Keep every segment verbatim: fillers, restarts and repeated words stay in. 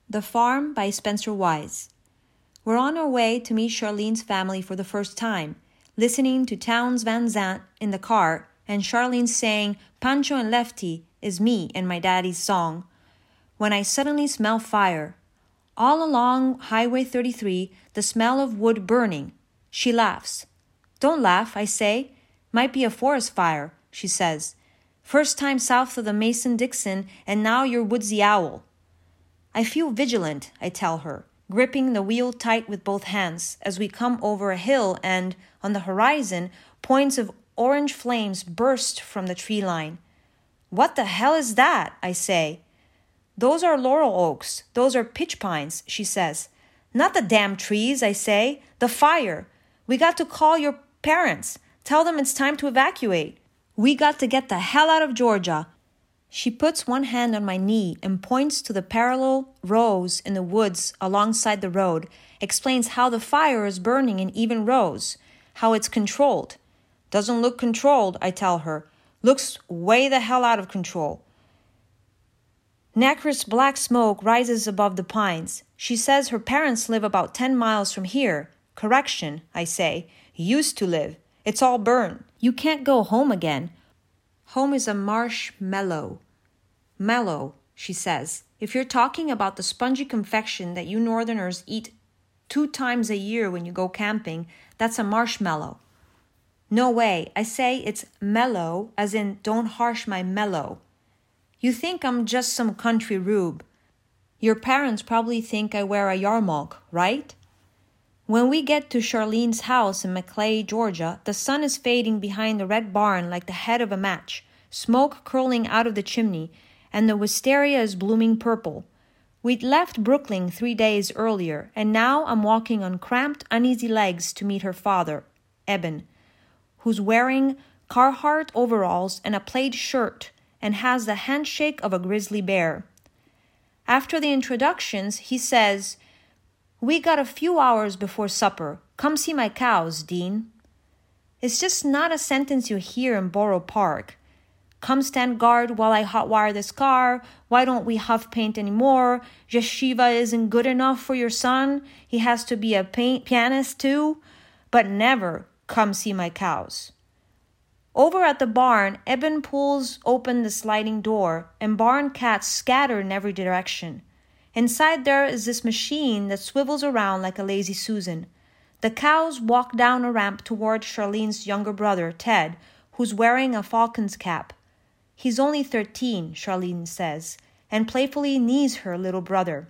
The Farm by Spencer Wise. We're on our way to meet Charlene's family for the first time, listening to Townes Van Zandt in the car, and Charlene saying, "Pancho and Lefty is me and my daddy's song," when I suddenly smell fire. All along Highway thirty-three, the smell of wood burning. She laughs. "Don't laugh," I say. "Might be a forest fire," she says. "First time south of the Mason-Dixon, and now you're woodsy owl." I feel vigilant, I tell her, gripping the wheel tight with both hands as we come over a hill and, on the horizon, points of orange flames burst from the tree line. "What the hell is that?" I say. "Those are laurel oaks. Those are pitch pines," she says. "Not the damn trees," I say. "The fire. We got to call your parents. Tell them it's time to evacuate. We got to get the hell out of Georgia." She puts one hand on my knee and points to the parallel rows in the woods alongside the road, explains how the fire is burning in even rows, how it's controlled. "Doesn't look controlled," I tell her. "Looks way the hell out of control." Nacre's black smoke rises above the pines. She says her parents live about ten miles from here. Correction, I say. Used to live. It's all burned. You can't go home again. Home is a marshmallow. Mellow, she says. If you're talking about the spongy confection that you northerners eat two times a year when you go camping, that's a marshmallow. No way. I say it's mellow, as in don't harsh my mellow. You think I'm just some country rube. Your parents probably think I wear a yarmulke, right? When we get to Charlene's house in Maclay, Georgia, the sun is fading behind the red barn like the head of a match, smoke curling out of the chimney, and the wisteria is blooming purple. We'd left Brooklyn three days earlier, and now I'm walking on cramped, uneasy legs to meet her father, Eben, who's wearing Carhartt overalls and a plaid shirt and has the handshake of a grizzly bear. After the introductions, he says, "We got a few hours before supper. Come see my cows, Dean." It's just not a sentence you hear in Borough Park. "Come stand guard while I hotwire this car. Why don't we huff paint anymore? Yeshiva isn't good enough for your son. He has to be a paint pianist too." But never, "Come see my cows." Over at the barn, Eben pulls open the sliding door, and barn cats scatter in every direction. Inside there is this machine that swivels around like a lazy Susan. The cows walk down a ramp toward Charlene's younger brother, Ted, who's wearing a falcon's cap. He's only thirteen, Charlene says, and playfully knees her little brother.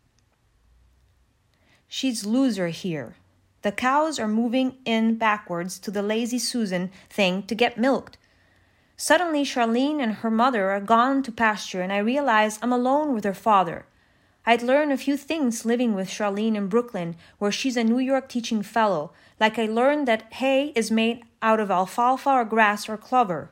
She's loser here. The cows are moving in backwards to the lazy Susan thing to get milked. Suddenly, Charlene and her mother are gone to pasture, and I realize I'm alone with her father. I'd learned a few things living with Charlene in Brooklyn, where she's a New York teaching fellow, like I learned that hay is made out of alfalfa or grass or clover.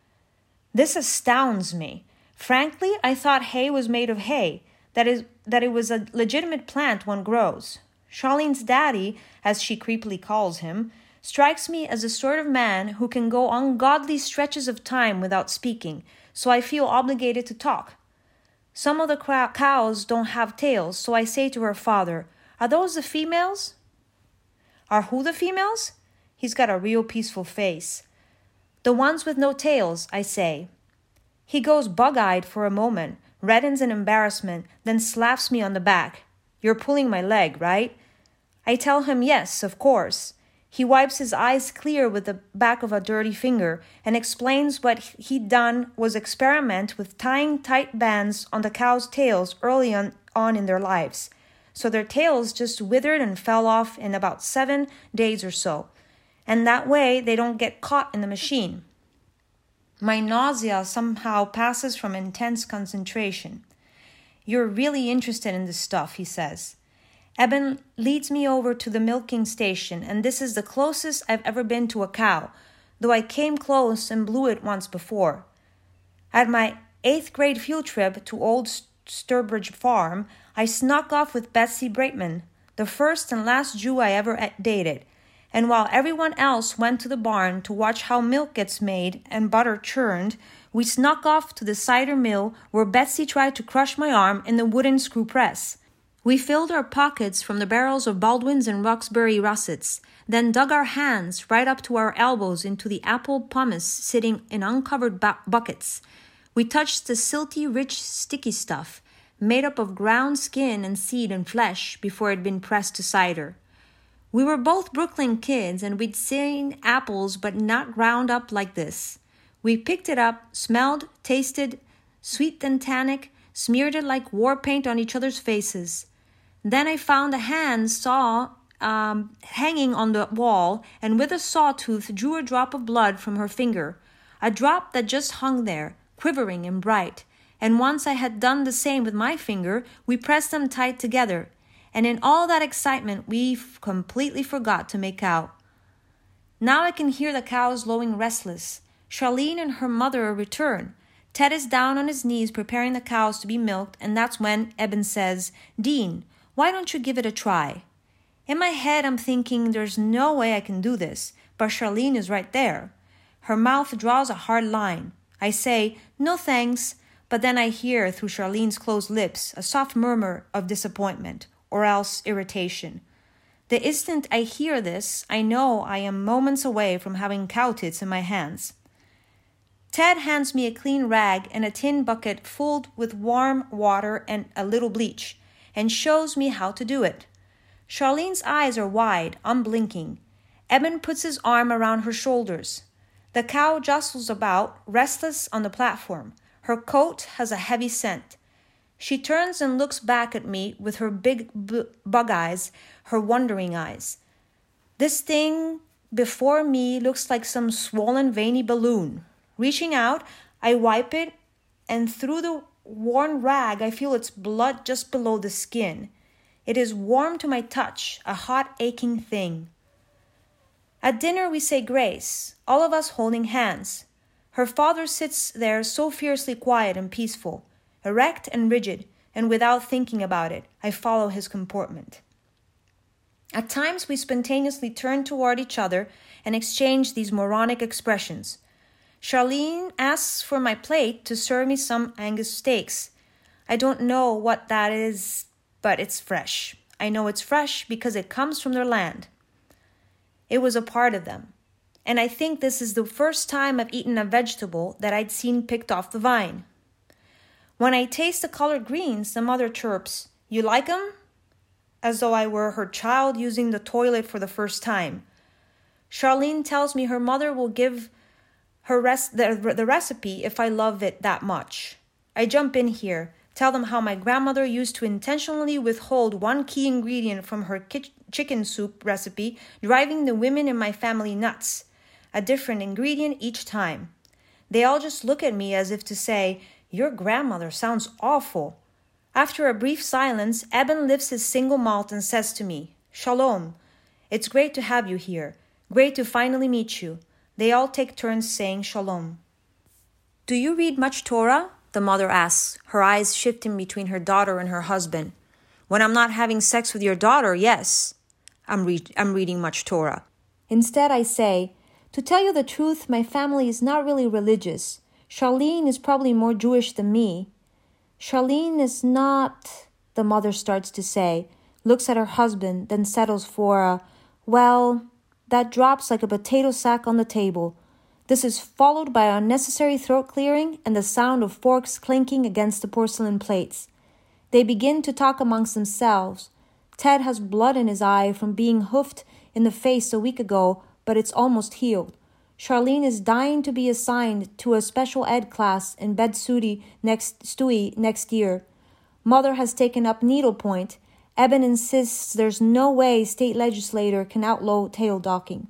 This astounds me. Frankly, I thought hay was made of hay, that is, that it was a legitimate plant one grows. Charlene's daddy, as she creepily calls him, strikes me as the sort of man who can go ungodly stretches of time without speaking, so I feel obligated to talk. Some of the cows don't have tails, so I say to her father, "Are those the females?" "Are who the females?" He's got a real peaceful face. "The ones with no tails," I say. He goes bug-eyed for a moment, reddens in embarrassment, then slaps me on the back. "You're pulling my leg, right?" I tell him yes, of course. He wipes his eyes clear with the back of a dirty finger and explains what he'd done was experiment with tying tight bands on the cows' tails early on, on in their lives. So their tails just withered and fell off in about seven days or so. And that way they don't get caught in the machine. My nausea somehow passes from intense concentration. "You're really interested in this stuff," he says. Eben leads me over to the milking station, and this is the closest I've ever been to a cow, though I came close and blew it once before. At my eighth grade field trip to Old Sturbridge Farm, I snuck off with Betsy Braitman, the first and last Jew I ever dated, and while everyone else went to the barn to watch how milk gets made and butter churned, we snuck off to the cider mill where Betsy tried to crush my arm in the wooden screw press. We filled our pockets from the barrels of Baldwin's and Roxbury russets, then dug our hands right up to our elbows into the apple pumice sitting in uncovered bu- buckets. We touched the silty, rich, sticky stuff, made up of ground skin and seed and flesh before it had been pressed to cider. We were both Brooklyn kids, and we'd seen apples but not ground up like this. We picked it up, smelled, tasted, sweet and tannic, smeared it like war paint on each other's faces. Then I found a hand saw um, hanging on the wall, and with a sawtooth drew a drop of blood from her finger, a drop that just hung there, quivering and bright. And once I had done the same with my finger, we pressed them tight together, and in all that excitement we f- completely forgot to make out. Now I can hear the cows lowing restless. Charlene and her mother return. Ted is down on his knees preparing the cows to be milked, and that's when Eben says, "Dean, why don't you give it a try?" In my head, I'm thinking there's no way I can do this, but Charlene is right there. Her mouth draws a hard line. I say, "No thanks," but then I hear through Charlene's closed lips a soft murmur of disappointment, or else irritation. The instant I hear this, I know I am moments away from having cow tits in my hands. Ted hands me a clean rag and a tin bucket filled with warm water and a little bleach, and shows me how to do it. Charlene's eyes are wide, unblinking. Eben puts his arm around her shoulders. The cow jostles about, restless on the platform. Her coat has a heavy scent. She turns and looks back at me with her big b- bug eyes, her wondering eyes. This thing before me looks like some swollen, veiny balloon. Reaching out, I wipe it, and through the worn rag, I feel its blood just below the skin. It is warm to my touch, a hot, aching thing. At dinner, we say grace, all of us holding hands. Her father sits there so fiercely quiet and peaceful, erect and rigid, and without thinking about it, I follow his comportment. At times, we spontaneously turn toward each other and exchange these moronic expressions. Charlene asks for my plate to serve me some Angus steaks. I don't know what that is, but it's fresh. I know it's fresh because it comes from their land. It was a part of them. And I think this is the first time I've eaten a vegetable that I'd seen picked off the vine. When I taste the colored greens, the mother chirps, "You like 'em?" As though I were her child using the toilet for the first time. Charlene tells me her mother will give her res- the, the recipe if I love it that much. I jump in here, tell them how my grandmother used to intentionally withhold one key ingredient from her ki- chicken soup recipe, driving the women in my family nuts. A different ingredient each time. They all just look at me as if to say, "Your grandmother sounds awful." After a brief silence, Eben lifts his single malt and says to me, "Shalom. It's great to have you here. Great to finally meet you." They all take turns saying shalom. "Do you read much Torah?" the mother asks, her eyes shifting between her daughter and her husband. "When I'm not having sex with your daughter, yes, I'm, re- I'm reading much Torah." Instead, I say, "To tell you the truth, my family is not really religious. Charlene is probably more Jewish than me." "Charlene is not," the mother starts to say, looks at her husband, then settles for a, "well," that drops like a potato sack on the table. This is followed by unnecessary throat clearing and the sound of forks clinking against the porcelain plates. They begin to talk amongst themselves. Ted has blood in his eye from being hoofed in the face a week ago, but it's almost healed. Charlene is dying to be assigned to a special ed class in Bed Stuy next, Stewie next year. Mother has taken up needlepoint. Eben insists there's no way state legislator can outlaw tail docking.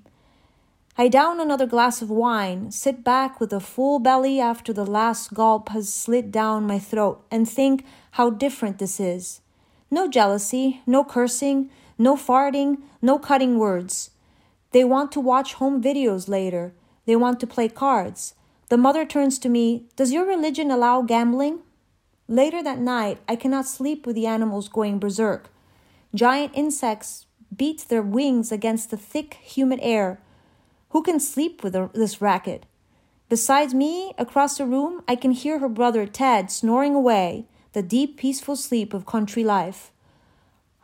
I down another glass of wine, sit back with a full belly after the last gulp has slid down my throat, and think how different this is. No jealousy, no cursing, no farting, no cutting words. They want to watch home videos later. They want to play cards. The mother turns to me, "Does your religion allow gambling?" Later that night, I cannot sleep with the animals going berserk. Giant insects beat their wings against the thick, humid air. Who can sleep with this racket? Besides me, across the room, I can hear her brother Ted snoring away, the deep, peaceful sleep of country life.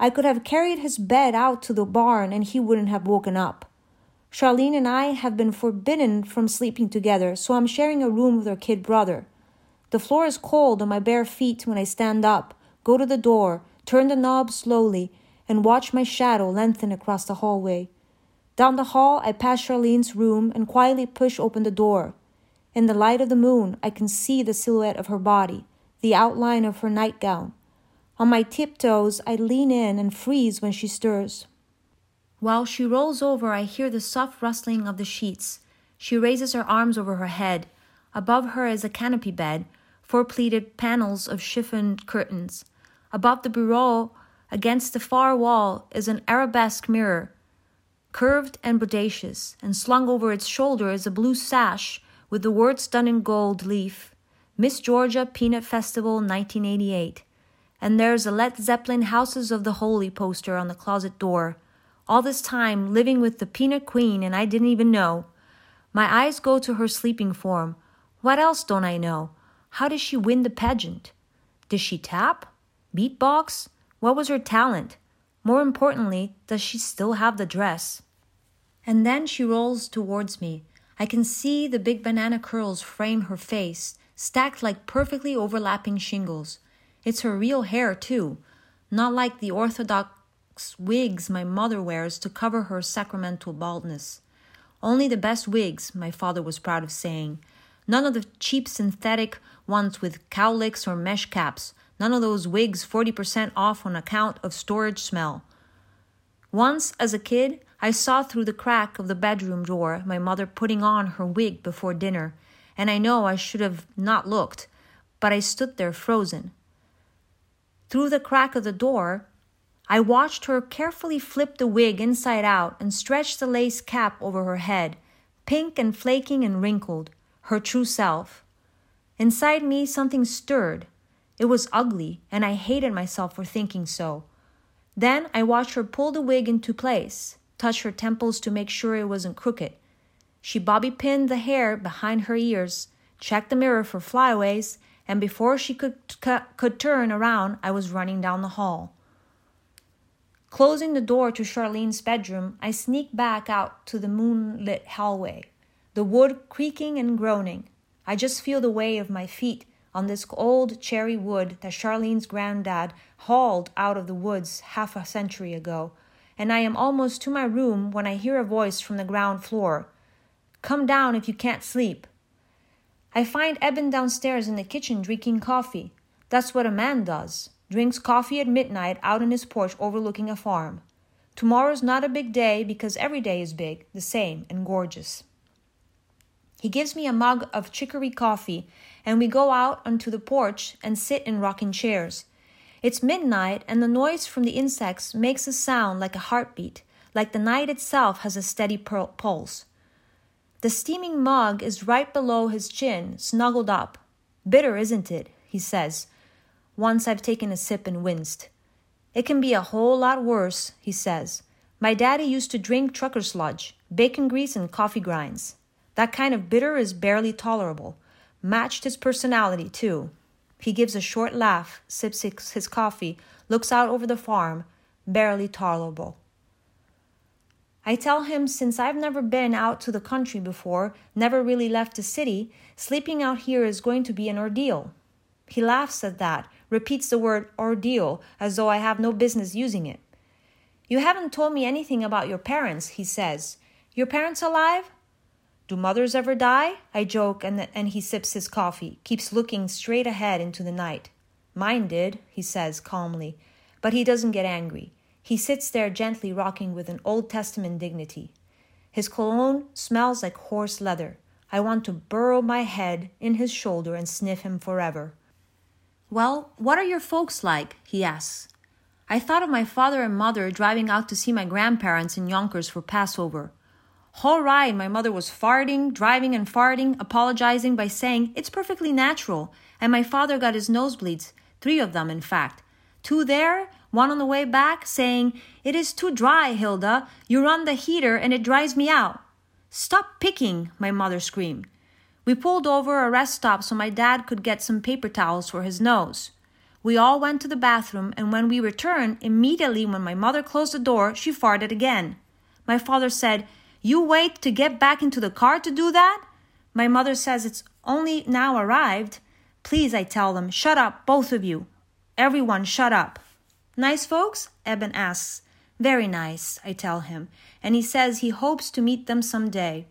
I could have carried his bed out to the barn and he wouldn't have woken up. Charlene and I have been forbidden from sleeping together, so I'm sharing a room with her kid brother. The floor is cold on my bare feet when I stand up, go to the door, turn the knob slowly, and watch my shadow lengthen across the hallway. Down the hall, I pass Charlene's room and quietly push open the door. In the light of the moon, I can see the silhouette of her body, the outline of her nightgown. On my tiptoes, I lean in and freeze when she stirs. While she rolls over, I hear the soft rustling of the sheets. She raises her arms over her head. Above her is a canopy bed, four pleated panels of chiffon curtains. Above the bureau, against the far wall, is an arabesque mirror, curved and bodacious, and slung over its shoulder is a blue sash with the words done in gold leaf, Miss Georgia Peanut Festival nineteen eighty-eight. And there's a Led Zeppelin Houses of the Holy poster on the closet door. All this time living with the Peanut Queen and I didn't even know. My eyes go to her sleeping form. What else don't I know? How did she win the pageant? Did she tap? Beatbox? What was her talent? More importantly, does she still have the dress? And then she rolls towards me. I can see the big banana curls frame her face, stacked like perfectly overlapping shingles. It's her real hair, too, not like the orthodox wigs my mother wears to cover her sacramental baldness. Only the best wigs, my father was proud of saying. None of the cheap synthetic ones with cowlicks or mesh caps. None of those wigs forty percent off on account of storage smell. Once, as a kid, I saw through the crack of the bedroom door my mother putting on her wig before dinner, and I know I should have not looked, but I stood there frozen. Through the crack of the door, I watched her carefully flip the wig inside out and stretch the lace cap over her head, pink and flaking and wrinkled, her true self. Inside me, something stirred. It was ugly, and I hated myself for thinking so. Then I watched her pull the wig into place, touch her temples to make sure it wasn't crooked. She bobby-pinned the hair behind her ears, checked the mirror for flyaways, and before she could, could turn around, I was running down the hall. Closing the door to Charlene's bedroom, I sneaked back out to the moonlit hallway, the wood creaking and groaning. I just feel the weight of my feet on this old cherry wood that Charlene's granddad hauled out of the woods half a century ago, and I am almost to my room when I hear a voice from the ground floor. Come down if you can't sleep. I find Eben downstairs in the kitchen drinking coffee. That's what a man does. Drinks coffee at midnight out on his porch overlooking a farm. Tomorrow's not a big day because every day is big, the same, and gorgeous. He gives me a mug of chicory coffee, and we go out onto the porch and sit in rocking chairs. It's midnight, and the noise from the insects makes a sound like a heartbeat, like the night itself has a steady pulse. The steaming mug is right below his chin, snuggled up. Bitter, isn't it? He says. Once I've taken a sip and winced. It can be a whole lot worse, he says. My daddy used to drink trucker sludge, bacon grease, and coffee grinds. That kind of bitter is barely tolerable. Matched his personality, too. He gives a short laugh, sips his coffee, looks out over the farm, barely tolerable. I tell him since I've never been out to the country before, never really left the city, sleeping out here is going to be an ordeal. He laughs at that, repeats the word ordeal as though I have no business using it. You haven't told me anything about your parents, he says. Your parents alive? Do mothers ever die? I joke, and, and he sips his coffee, keeps looking straight ahead into the night. Mine did, he says calmly, but he doesn't get angry. He sits there gently rocking with an Old Testament dignity. His cologne smells like horse leather. I want to burrow my head in his shoulder and sniff him forever. Well, what are your folks like? He asks. I thought of my father and mother driving out to see my grandparents in Yonkers for Passover. Whole ride, my mother was farting, driving and farting, apologizing by saying it's perfectly natural, and my father got his nosebleeds, three of them in fact. Two there, one on the way back, saying, it is too dry, Hilda, you run the heater and it dries me out. Stop picking, my mother screamed. We pulled over a rest stop so my dad could get some paper towels for his nose. We all went to the bathroom, and when we returned, immediately when my mother closed the door, she farted again. My father said, "You wait to get back into the car to do that?" My mother says it's only now arrived. Please, I tell them, shut up, both of you. Everyone, shut up. Nice folks? Eben asks. Very nice, I tell him, and he says he hopes to meet them someday.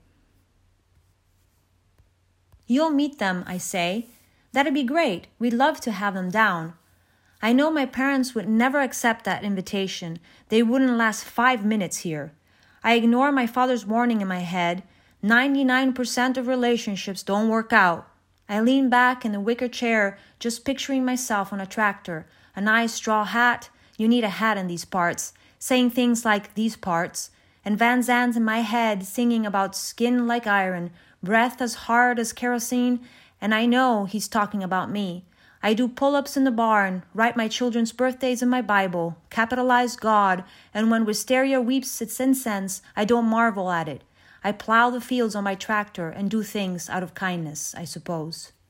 You'll meet them, I say. That'd be great. We'd love to have them down. I know my parents would never accept that invitation. They wouldn't last five minutes here. I ignore my father's warning in my head. ninety-nine percent of relationships don't work out. I lean back in the wicker chair, just picturing myself on a tractor, a nice straw hat. You need a hat in these parts. Saying things like these parts. And Van Zandt's in my head singing about skin like iron, breath as hard as kerosene, and I know he's talking about me. I do pull-ups in the barn, write my children's birthdays in my Bible, capitalize God, and when Wisteria weeps its incense, I don't marvel at it. I plow the fields on my tractor and do things out of kindness, I suppose.